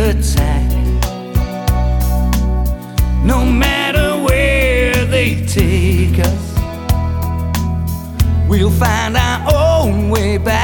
attack. No matter where they take us, we'll find our own way back.